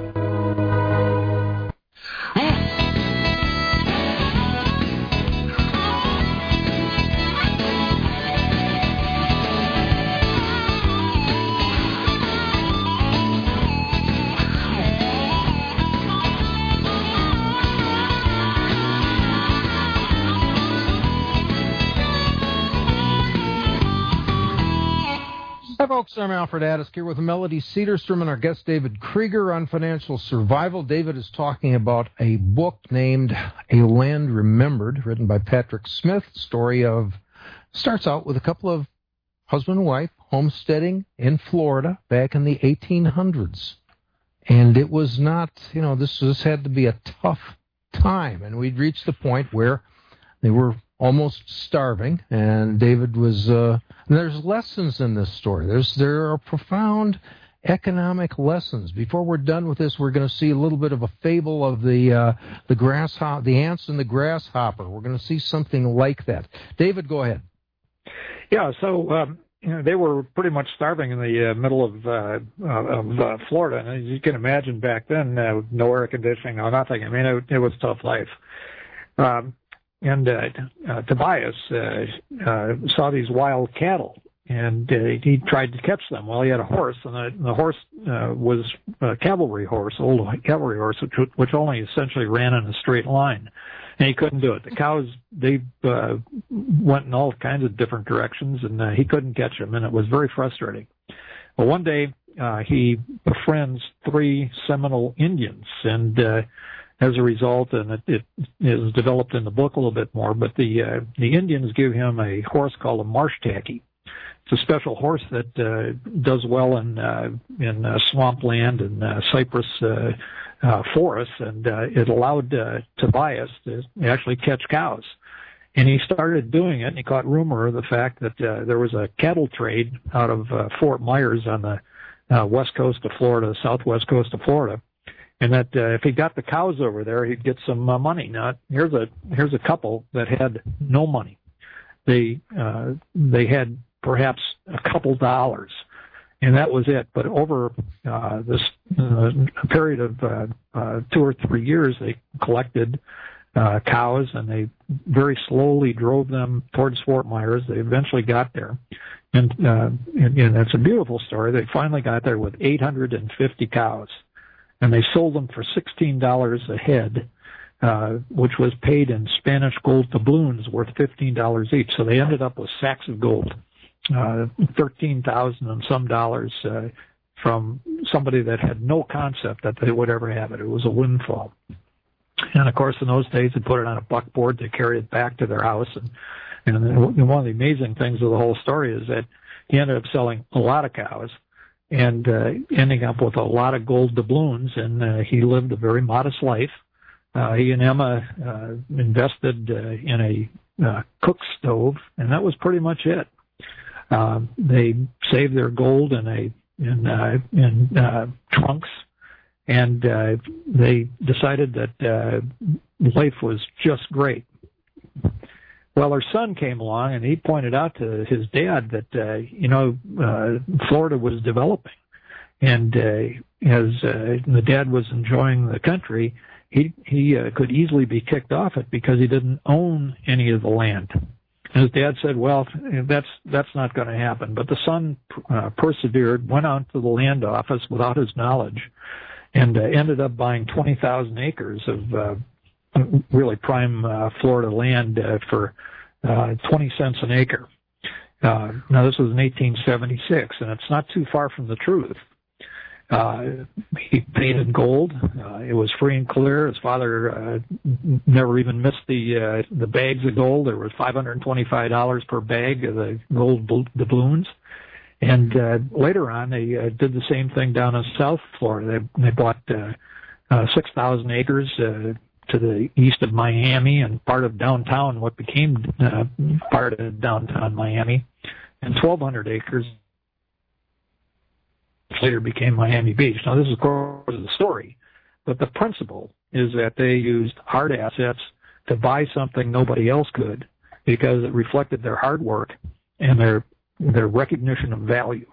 Hi, folks. I'm Alfred Addis here with Melody Cedarstrom and our guest David Krieger on Financial Survival. David is talking about a book named A Land Remembered, written by Patrick Smith. The story of starts out with a couple of husband and wife homesteading in Florida back in the eighteen hundreds. And it was not, you know, this, this had to be a tough time. And we'd reached the point where they were almost starving, and David was, uh, and there's lessons in this story. There's, there are profound economic lessons. Before we're done with this, we're going to see a little bit of a fable of the, uh, the grasshopper, the ants and the grasshopper. We're going to see something like that. David, go ahead. Yeah, so, um, you know, they were pretty much starving in the uh, middle of, uh, of uh, Florida. And as you can imagine back then, uh, no air conditioning, no nothing. I mean, it, it was a tough life. Um, And uh, uh, Tobias uh, uh, saw these wild cattle, and uh, he tried to catch them. Well, he had a horse, and the, the horse uh, was a cavalry horse, old cavalry horse, which, which only essentially ran in a straight line, and he couldn't do it. The cows, they uh, went in all kinds of different directions, and uh, he couldn't catch them, and it was very frustrating. Well, one day uh, he befriends three Seminole Indians, and uh, as a result, and it, it is developed in the book a little bit more, but the uh, the Indians give him a horse called a marsh tacky. It's a special horse that uh, does well in uh, in uh, swampland and uh, cypress uh, uh, forests, and uh, it allowed uh, Tobias to actually catch cows. And he started doing it, and he caught rumor of the fact that uh, there was a cattle trade out of uh, Fort Myers on the uh, west coast of Florida, the southwest coast of Florida. And that uh, if he got the cows over there, he'd get some uh, money. Now, here's a here's a couple that had no money. They uh, they had perhaps a couple dollars, and that was it. But over uh, this uh, period of uh, uh, two or three years, they collected uh, cows, and they very slowly drove them towards Fort Myers. They eventually got there, and uh, and, and it's a beautiful story. They finally got there with eight hundred fifty cows. And they sold them for sixteen dollars a head, uh, which was paid in Spanish gold doubloons worth fifteen dollars each. So they ended up with sacks of gold, uh, thirteen thousand and some dollars uh, from somebody that had no concept that they would ever have it. It was a windfall. And, of course, in those days, they put it on a buckboard to carry it back to their house. And And one of the amazing things of the whole story is that he ended up selling a lot of cows and uh, ending up with a lot of gold doubloons, and uh, he lived a very modest life. Uh, he and Emma uh, invested uh, in a uh, cook stove, and that was pretty much it. Uh, they saved their gold in a in uh, in uh, trunks, and uh, they decided that uh, life was just great. Well, her son came along, and he pointed out to his dad that, uh, you know, uh, Florida was developing. And uh, as uh, the dad was enjoying the country, he he uh, could easily be kicked off it because he didn't own any of the land. And his dad said, well, that's that's not going to happen. But the son uh, persevered, went out to the land office without his knowledge, and uh, ended up buying twenty thousand acres of uh really prime uh, Florida land uh, for uh, twenty cents an acre. Uh, now, this was in eighteen seventy-six, and it's not too far from the truth. Uh, he paid in gold. Uh, it was free and clear. His father uh, never even missed the uh, the bags of gold. There was five hundred twenty-five dollars per bag of the gold doubloons. And uh, later on, they uh, did the same thing down in South Florida. They, they bought uh, uh, six thousand acres uh, to the east of Miami and part of downtown, what became uh, part of downtown Miami, and twelve hundred acres later became Miami Beach. Now, this is, of course, the story, but the principle is that they used hard assets to buy something nobody else could because it reflected their hard work and their their recognition of value.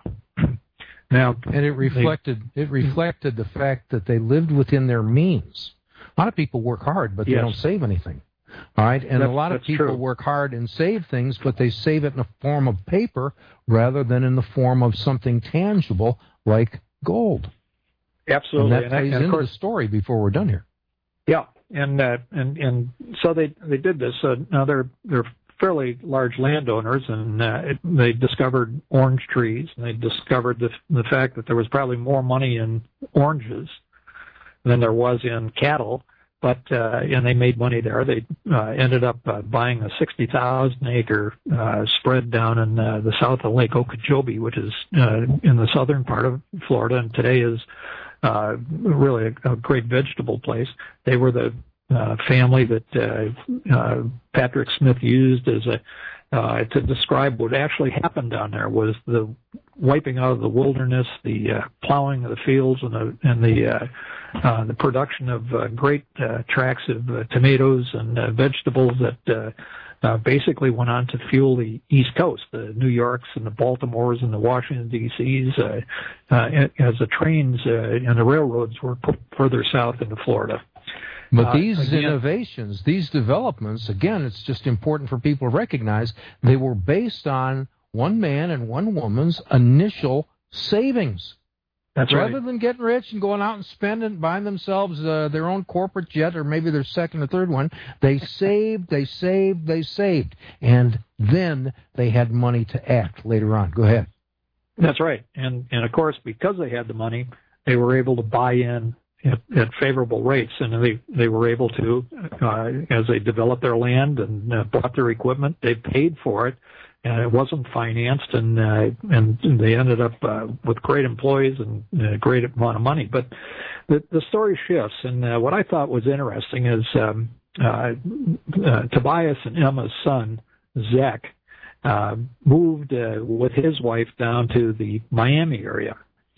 Now, and it reflected they, it reflected the fact that they lived within their means. A lot of people work hard, but they yes. don't save anything. All right, and that's, a lot of people true. work hard and save things, but they save it in the form of paper rather than in the form of something tangible like gold. Absolutely, and that plays and, and into course, the story before we're done here. Yeah, and uh, and and so they they did this. Uh, now they're they're fairly large landowners, and uh, it, they discovered orange trees, and they discovered the the fact that there was probably more money in oranges than there was in cattle, but uh, and they made money there. They uh, ended up uh, buying a sixty thousand acre uh, spread down in uh, the south of Lake Okeechobee, which is uh, in the southern part of Florida, and today is uh, really a, a great vegetable place. They were the uh, family that uh, uh, Patrick Smith used as a uh, to describe what actually happened down there was the wiping out of the wilderness, the uh, plowing of the fields, and the and the uh, uh, the production of uh, great uh, tracts of uh, tomatoes and uh, vegetables that uh, uh, basically went on to fuel the East Coast, the New Yorks and the Baltimores and the Washington D C's, uh, uh, as the trains uh, and the railroads were put further south into Florida. But Uh, these again, innovations, these developments, again, it's just important for people to recognize they were based on one man and one woman's initial savings. That's Rather right. than getting rich and going out and spending, buying themselves uh, their own corporate jet or maybe their second or third one, they saved, they saved, they saved. And then they had money to act later on. Go ahead. That's right. And, and of course, because they had the money, they were able to buy in at, at favorable rates. And they, they were able to, uh, as they developed their land and uh, bought their equipment, they paid for it. And it wasn't financed, and uh, and they ended up uh, with great employees and a great amount of money. But the, the story shifts, and uh, what I thought was interesting is um, uh, uh, Tobias and Emma's son, Zach, uh, moved uh, with his wife down to the Miami area,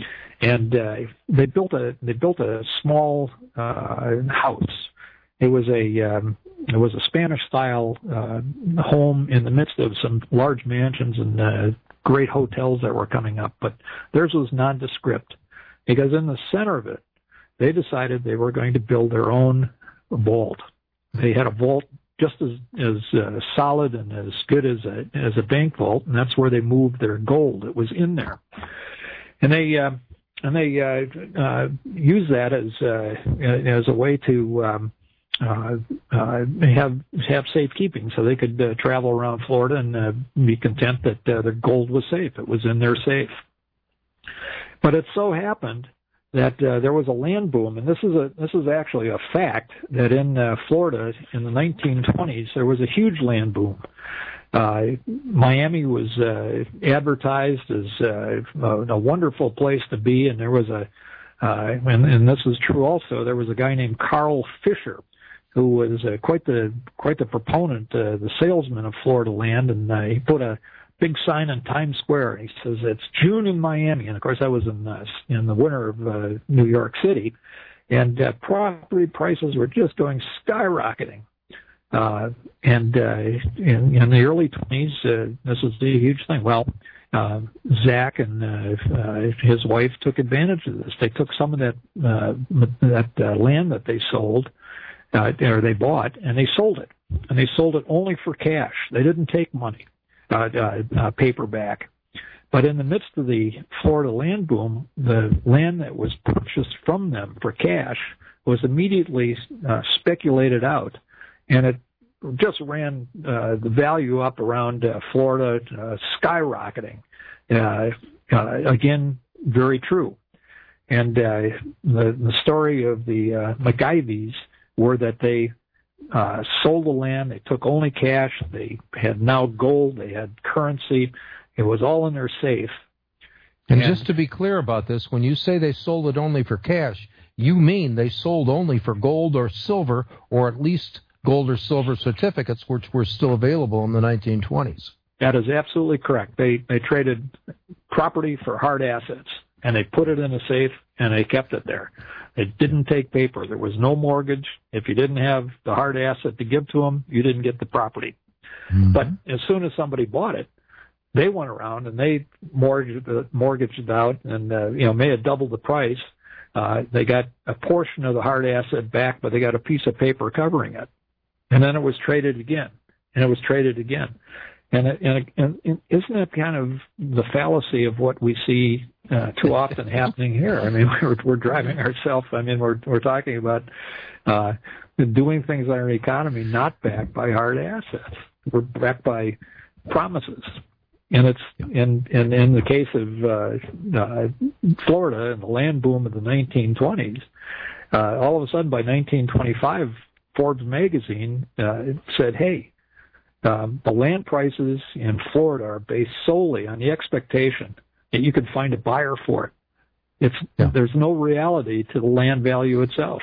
and uh, they built a they built a small uh, house. It was a um, it was a Spanish-style uh, home in the midst of some large mansions and uh, great hotels that were coming up. But theirs was nondescript because in the center of it, they decided they were going to build their own vault. They had a vault just as as uh, solid and as good as a as a bank vault, and that's where they moved their gold. It was in there, and they. Uh, And they uh, uh, used that as uh, as a way to um, uh, uh, have have safekeeping, so they could uh, travel around Florida and uh, be content that uh, their gold was safe. It was in their safe. But it so happened that uh, there was a land boom, and this is a this is actually a fact that in uh, Florida in the nineteen twenties there was a huge land boom. Uh, Miami was uh, advertised as uh, a, a wonderful place to be, and there was a, uh, and, and this is true also. There was a guy named Carl Fisher, who was uh, quite the quite the proponent, uh, the salesman of Florida land, and uh, he put a big sign in Times Square. And he says it's June in Miami, and of course that was in uh, in the winter of uh, New York City, and uh, property prices were just going skyrocketing. Uh, and uh, in, in the early twenties, uh, this was the huge thing. Well, uh, Zach and uh, uh, his wife took advantage of this. They took some of that uh, that uh, land that they sold, uh, or they bought, and they sold it. And they sold it only for cash. They didn't take money, uh, uh, uh, paper back. But in the midst of the Florida land boom, the land that was purchased from them for cash was immediately uh, speculated out. And it just ran uh, the value up around uh, Florida, uh, skyrocketing. Uh, uh, again, very true. And uh, the, the story of the uh, McIvies were that they uh, sold the land, they took only cash, they had now gold, they had currency, it was all in their safe. And, and just to be clear about this, when you say they sold it only for cash, you mean they sold only for gold or silver, or at least gold or silver certificates, which were still available in the nineteen twenties. That is absolutely correct. They they traded property for hard assets, and they put it in a safe, and they kept it there. They didn't take paper. There was no mortgage. If you didn't have the hard asset to give to them, you didn't get the property. Mm-hmm. But as soon as somebody bought it, they went around and they mortgaged, uh, mortgaged it out, and uh, you know may have doubled the price. Uh, they got a portion of the hard asset back, but they got a piece of paper covering it. And then it was traded again, and it was traded again. And, and, and, and isn't that kind of the fallacy of what we see uh, too often happening here? I mean, we're, we're driving ourselves. I mean, we're we're talking about uh, doing things in our economy not backed by hard assets. We're backed by promises. And it's in in, in the case of uh, uh, Florida and the land boom of the nineteen twenties, uh, all of a sudden by nineteen twenty-five, Forbes magazine uh, said, hey, um, the land prices in Florida are based solely on the expectation that you could find a buyer for it. It's, yeah. There's no reality to the land value itself.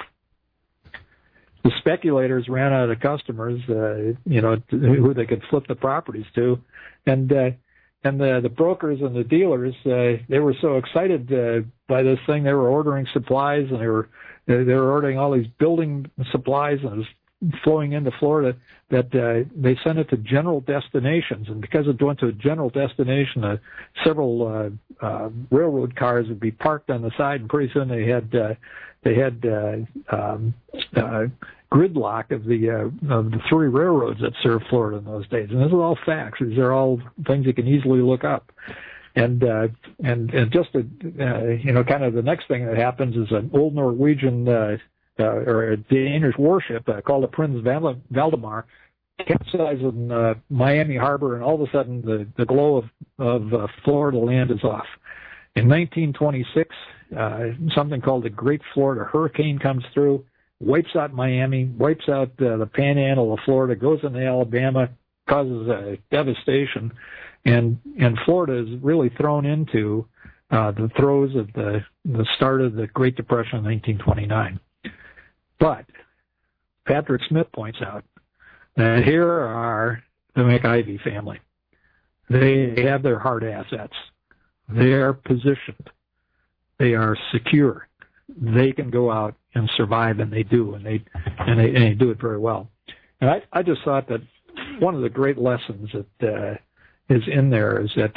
The speculators ran out of customers, uh, you know, who they could flip the properties to. And uh, and the, the brokers and the dealers, uh, they were so excited uh, by this thing, they were ordering supplies, and they were They were ordering all these building supplies, and it was flowing into Florida, that uh, they sent it to general destinations. And because it went to a general destination, uh, several uh, uh, railroad cars would be parked on the side, and pretty soon they had uh, they had uh, um, uh, gridlock of the uh, of the three railroads that served Florida in those days. And this is all facts. These are all things you can easily look up. And, uh, and, and just, uh, you know, kind of the next thing that happens is an old Norwegian, uh, uh, or a Danish warship uh, called the Prince Valdemar capsizes in uh, Miami Harbor, and all of a sudden the, the glow of, of uh, Florida land is off. In nineteen twenty-six, uh, something called the Great Florida Hurricane comes through, wipes out Miami, wipes out uh, the panhandle of Florida, goes into Alabama, causes uh, devastation. And and Florida is really thrown into uh, the throes of the the start of the Great Depression in nineteen twenty-nine. But Patrick Smith points out that here are the McIvy family. They have their hard assets. They are positioned. They are secure. They can go out and survive, and they do, and they and they, and they do it very well. And I I just thought that one of the great lessons that uh, is in there is that,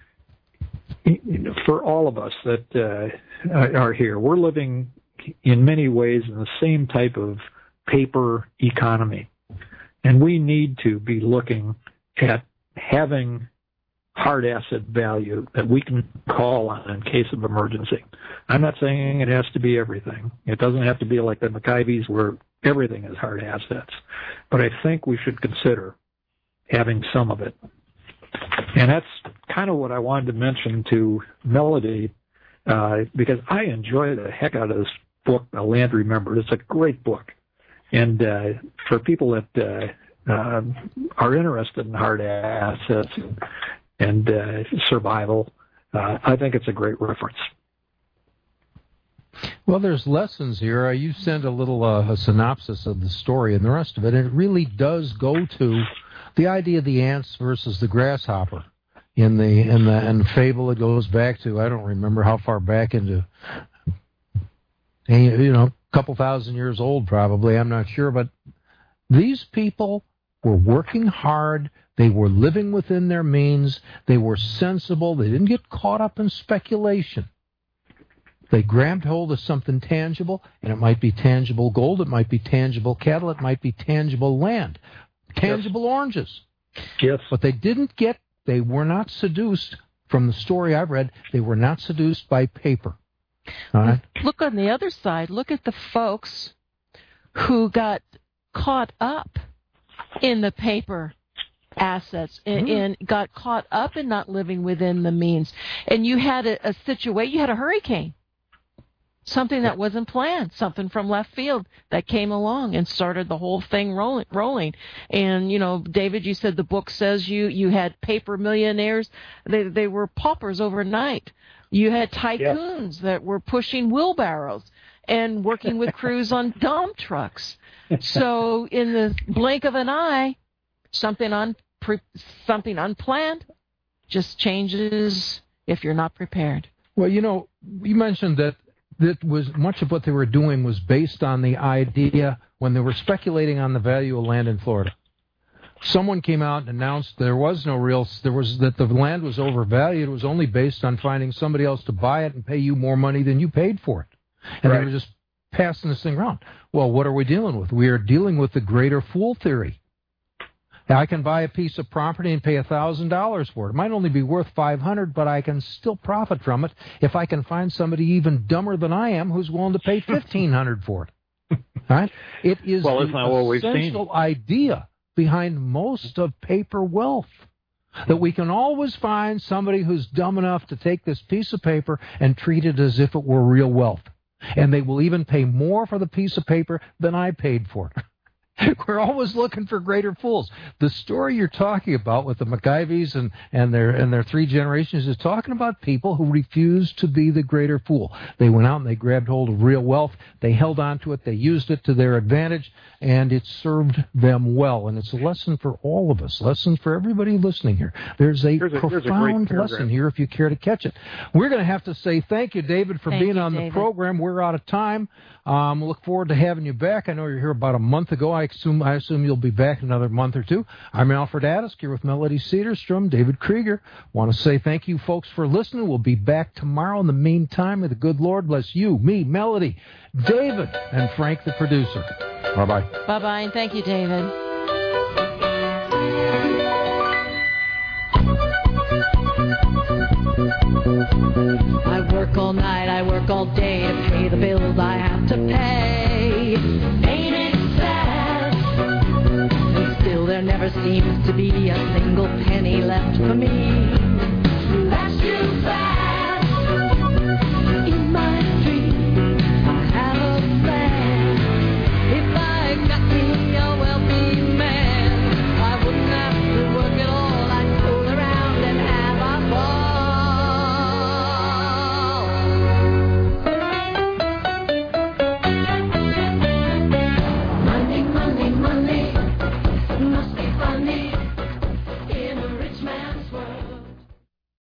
you know, for all of us that uh, are here, we're living in many ways in the same type of paper economy. And we need to be looking at having hard asset value that we can call on in case of emergency. I'm not saying it has to be everything. It doesn't have to be like the McIvies where everything is hard assets. But I think we should consider having some of it. And that's kind of what I wanted to mention to Melody, uh, because I enjoy the heck out of this book, A Land Remembered. It's a great book. And uh, for people that uh, uh, are interested in hard assets and, and uh, survival, uh, I think it's a great reference. Well, there's lessons here. Uh, you sent a little uh, a synopsis of the story and the rest of it, and it really does go to the idea of the ants versus the grasshopper. In the in the in the fable, it goes back to, I don't remember how far back into, you know, a couple thousand years old probably, I'm not sure, but these people were working hard. They were living within their means. They were sensible. They didn't get caught up in speculation. They grabbed hold of something tangible, and it might be tangible gold, it might be tangible cattle, it might be tangible land, tangible yes. oranges. Yes. But they didn't get, they were not seduced, from the story I've read, they were not seduced by paper. All right? Look on the other side. Look at the folks who got caught up in the paper assets and, mm. and got caught up in not living within the means. And you had a, a situation, you had a hurricane. Something that wasn't planned, something from left field that came along and started the whole thing rolling. rolling. And, you know, David, you said the book says you, you had paper millionaires. They, they were paupers overnight. You had tycoons yeah. that were pushing wheelbarrows and working with crews on dump trucks. So in the blink of an eye, something, un, pre, something unplanned just changes if you're not prepared. Well, you know, you mentioned that that was much of what they were doing was based on the idea when they were speculating on the value of land in Florida. Someone came out and announced there was no real, there was that the land was overvalued. It was only based on finding somebody else to buy it and pay you more money than you paid for it. And right. they were just passing this thing around. Well, what are we dealing with? We are dealing with the greater fool theory. Now, I can buy a piece of property and pay one thousand dollars for it. It might only be worth five hundred dollars, but I can still profit from it if I can find somebody even dumber than I am who's willing to pay fifteen hundred dollars for it. All right? It is well, the essential idea behind most of paper wealth, that we can always find somebody who's dumb enough to take this piece of paper and treat it as if it were real wealth. And they will even pay more for the piece of paper than I paid for it. We're always looking for greater fools. The story you're talking about with the McIvies and, and their and their three generations is talking about people who refused to be the greater fool. They went out and they grabbed hold of real wealth. They held on to it. They used it to their advantage, and it served them well. And it's a lesson for all of us, lesson for everybody listening here. There's a here's a, profound here's a lesson here if you care to catch it. We're going to have to say thank you, David, for thank being you, on David. the program. We're out of time. Um, look forward to having you back. I know you're here about a month ago. I assume I assume you'll be back in another month or two. I'm Alfred Addis here with Melody Cedarstrom, David Krieger. Want to say thank you, folks, for listening. We'll be back tomorrow. In the meantime, may the good Lord bless you, me, Melody, David, and Frank, the producer. Bye-bye. Bye-bye, and thank you, David. I work all night, I work all day to pay the bills I have to pay. Ain't it sad? And still there never seems to be a single penny left for me. That's too bad.